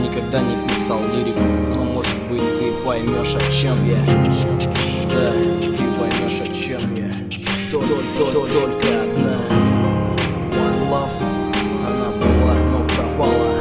никогда не писал лирику, но может быть ты поймешь, о чем я. Да, ты поймешь, о чем я. Только одна One Love, она была, но пропала.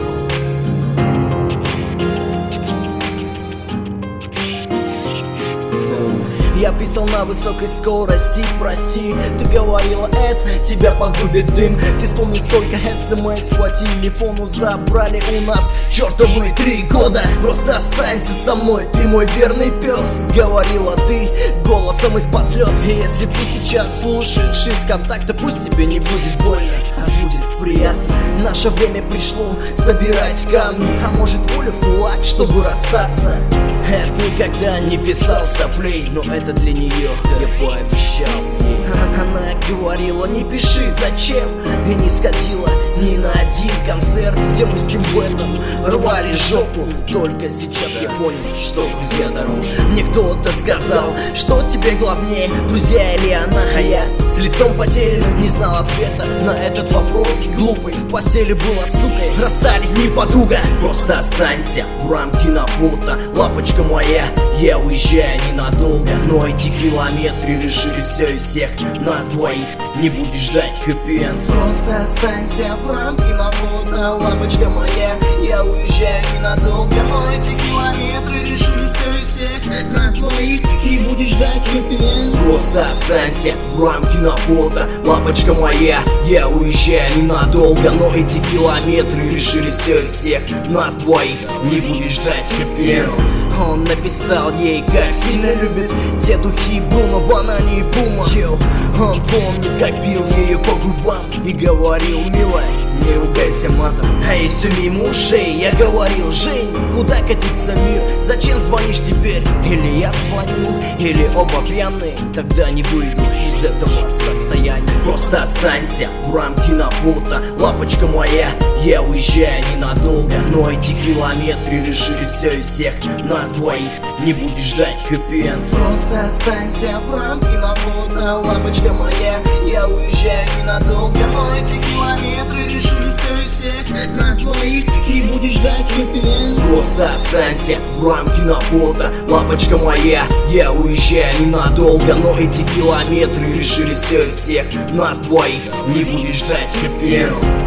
Я писал на высокой скорости, прости. Ты говорила, это тебя погубит дым. Ты вспомни, сколько смс по телефону забрали у нас чертовые 3 года. Просто останься со мной, ты мой верный пес, говорила ты голосом из-под слез. И если ты сейчас слушаешь из контакта, пусть тебе не будет больно, а будет приятно. Наше время пришло собирать камни, а может волю в кулак, чтобы расстаться. Это никогда не писал соплей, но это для нее я пообещал ей. Она говорила, не пиши, зачем? И не сходила ни на один концерт, где мы с Тимбетом рвали жопу. Только сейчас я понял, что друзья дороже. Мне кто-то сказал, что тебе главнее, друзья или она? А я с лицом потерянным не знал ответа на этот вопрос. Глупый, в постели была сукой, расстались не подруга. Просто останься в рамке на фото, лапочка моя, я уезжаю ненадолго. Но эти километры решили все и всех нас двоих, не будешь ждать хэппи-энд. Просто останься в рамке на фото, лапочка моя, я уезжаю ненадолго. Но эти километры решили все и всех нас двоих, не будешь ждать хэппи-энд. Просто останься в рамке на фото, лапочка моя, я уезжаю ненадолго. Но эти километры решили все и всех нас двоих, не будешь ждать хэппи-энд. Он написал ей, как сильно любит те духи Бруно, Банани и Пума. Он помнит, как бил ее по губам и говорил, милая, не ругайся матом. А если мимо ушей я говорил, Жень, куда катится мир, зачем звонишь теперь? Или я звоню, или оба пьяные, тогда не выйду из этого состояния. Просто останься в рамке на фото, лапочка моя, я уезжаю ненадолго. Но эти километры решили все и всех нас двоих, не будешь ждать хэппи-энд. Просто останься в рамке на фото, лапочка моя, я уезжаю ненадолго. Но эти километры решили все и всех нас двоих, не будешь ждать хэппи-энд. Просто останься в рамке на фото, лапочка моя, я уезжаю ненадолго. Но эти километры решили все и всех нас двоих, не будешь ждать хэппи-энд.